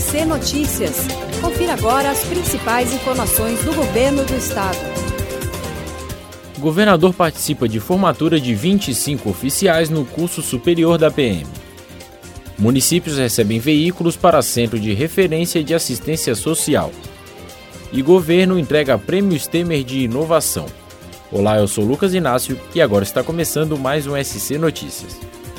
SC Notícias. Confira agora as principais informações do governo do estado. O governador participa de formatura de 25 oficiais no curso superior da PM. Municípios recebem veículos para Centro de Referência de Assistência Social. E governo entrega Prêmio Temer de Inovação. Olá, eu sou Lucas Inácio e agora está começando mais um SC Notícias.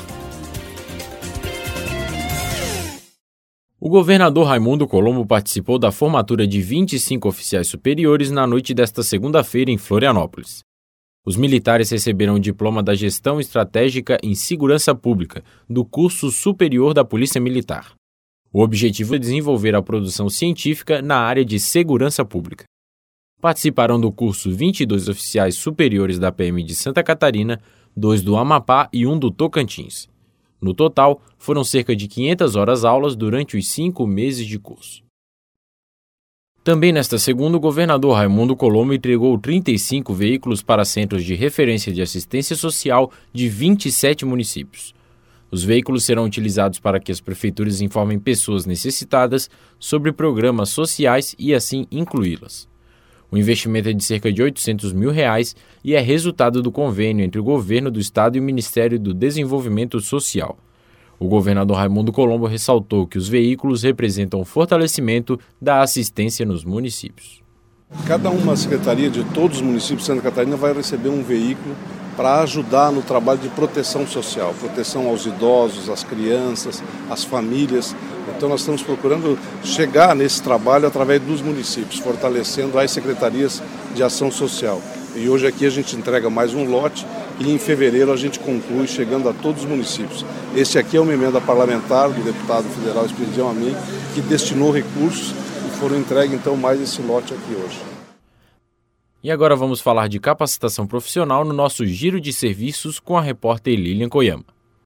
O governador Raimundo Colombo participou da formatura de 25 oficiais superiores na noite desta segunda-feira em Florianópolis. Os militares receberam o diploma da Gestão Estratégica em Segurança Pública do curso superior da Polícia Militar. O objetivo é desenvolver a produção científica na área de segurança pública. Participaram do curso 22 oficiais superiores da PM de Santa Catarina, 2 do Amapá e 1 do Tocantins. No total, foram cerca de 500 horas-aulas durante os 5 meses de curso. Também nesta segunda, o governador Raimundo Colombo entregou 35 veículos para centros de referência de assistência social de 27 municípios. Os veículos serão utilizados para que as prefeituras informem pessoas necessitadas sobre programas sociais e assim incluí-las. O investimento é de cerca de R$800 mil e é resultado do convênio entre o governo do estado e o Ministério do Desenvolvimento Social. O governador Raimundo Colombo ressaltou que os veículos representam o fortalecimento da assistência nos municípios. Cada uma secretaria de todos os municípios de Santa Catarina vai receber um veículo para ajudar no trabalho de proteção social, proteção aos idosos, às crianças, às famílias. Então nós estamos procurando chegar nesse trabalho através dos municípios, fortalecendo as secretarias de ação social. E hoje aqui a gente entrega mais um lote e em fevereiro a gente conclui chegando a todos os municípios. Este aqui é uma emenda parlamentar do deputado federal Espiridião Amin, que destinou recursos e foram entregues então mais esse lote aqui hoje. E agora vamos falar de capacitação profissional no nosso Giro de Serviços com a repórter Lilian Koyama.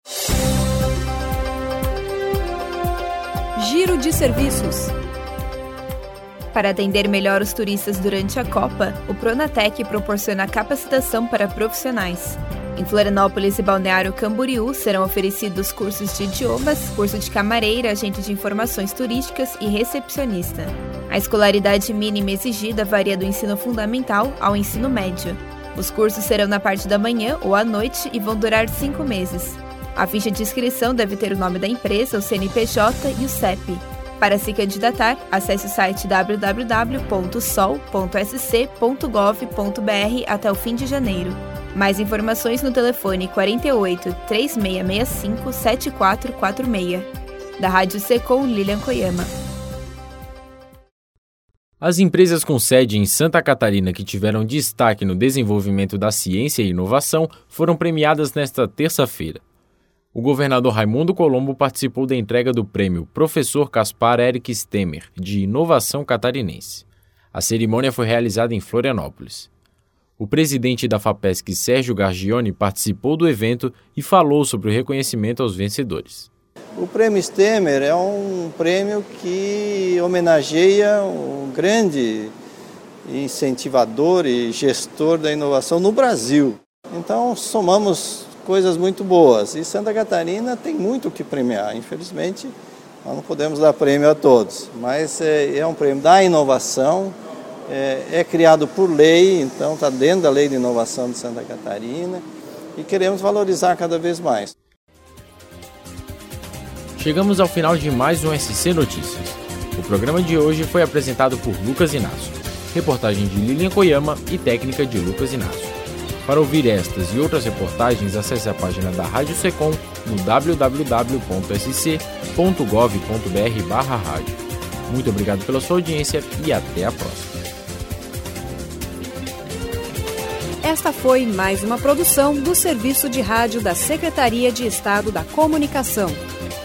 Giro de Serviços. Para atender melhor os turistas durante a Copa, o Pronatec proporciona capacitação para profissionais. Em Florianópolis e Balneário Camboriú serão oferecidos cursos de idiomas, curso de camareira, agente de informações turísticas e recepcionista. A escolaridade mínima exigida varia do ensino fundamental ao ensino médio. Os cursos serão na parte da manhã ou à noite e vão durar 5 meses. A ficha de inscrição deve ter o nome da empresa, o CNPJ e o CEP. Para se candidatar, acesse o site www.sol.sc.gov.br até o fim de janeiro. Mais informações no telefone 48 3665 7446. Da Rádio Secom, Lilian Koyama. As empresas com sede em Santa Catarina que tiveram destaque no desenvolvimento da ciência e inovação foram premiadas nesta terça-feira. O governador Raimundo Colombo participou da entrega do prêmio Professor Caspar Eric Temer, de Inovação Catarinense. A cerimônia foi realizada em Florianópolis. O presidente da FAPESC, Sérgio Gargioni, participou do evento e falou sobre o reconhecimento aos vencedores. O Prêmio Temer é um prêmio que homenageia um grande incentivador e gestor da inovação no Brasil. Então, somamos coisas muito boas. E Santa Catarina tem muito o que premiar. Infelizmente, nós não podemos dar prêmio a todos, mas é um prêmio da inovação, é criado por lei, então está dentro da Lei de Inovação de Santa Catarina e queremos valorizar cada vez mais. Chegamos ao final de mais um SC Notícias. O programa de hoje foi apresentado por Lucas Inácio, reportagem de Lilian Koyama e técnica de Lucas Inácio. Para ouvir estas e outras reportagens, acesse a página da Rádio Secom no www.sc.gov.br/rádio. Muito obrigado pela sua audiência e até a próxima. Esta foi mais uma produção do Serviço de Rádio da Secretaria de Estado da Comunicação.